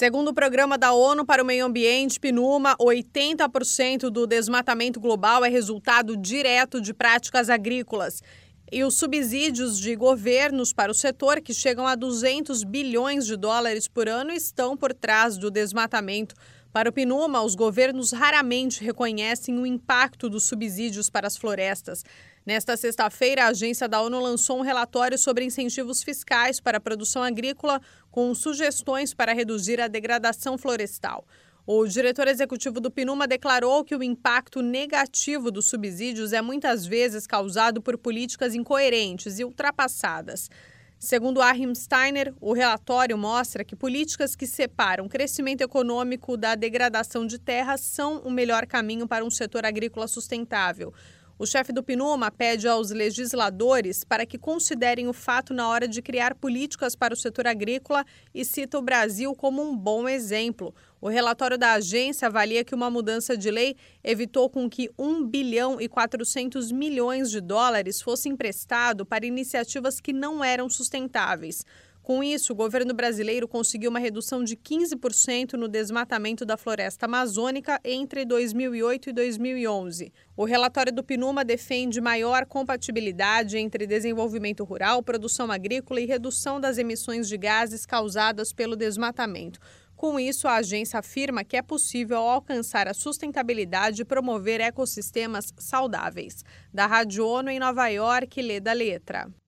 Segundo o Programa da ONU para o Meio Ambiente, PNUMA, 80% do desmatamento global é resultado direto de práticas agrícolas. E os subsídios de governos para o setor, que chegam a 200 bilhões de dólares por ano, estão por trás do desmatamento. Para o PNUMA, os governos raramente reconhecem o impacto dos subsídios para as florestas. Nesta sexta-feira, a agência da ONU lançou um relatório sobre incentivos fiscais para a produção agrícola, com sugestões para reduzir a degradação florestal. O diretor executivo do PNUMA declarou que o impacto negativo dos subsídios é muitas vezes causado por políticas incoerentes e ultrapassadas. Segundo Achim Steiner, o relatório mostra que políticas que separam crescimento econômico da degradação de terras são o melhor caminho para um setor agrícola sustentável. O chefe do PNUMA pede aos legisladores para que considerem o fato na hora de criar políticas para o setor agrícola e cita o Brasil como um bom exemplo. O relatório da agência avalia que uma mudança de lei evitou com que 1 bilhão e 400 milhões de dólares fosse emprestado para iniciativas que não eram sustentáveis. Com isso, o governo brasileiro conseguiu uma redução de 15% no desmatamento da floresta amazônica entre 2008 e 2011. O relatório do PNUMA defende maior compatibilidade entre desenvolvimento rural, produção agrícola e redução das emissões de gases causadas pelo desmatamento. Com isso, a agência afirma que é possível alcançar a sustentabilidade e promover ecossistemas saudáveis. Da Rádio ONU em Nova York, Leda Letra.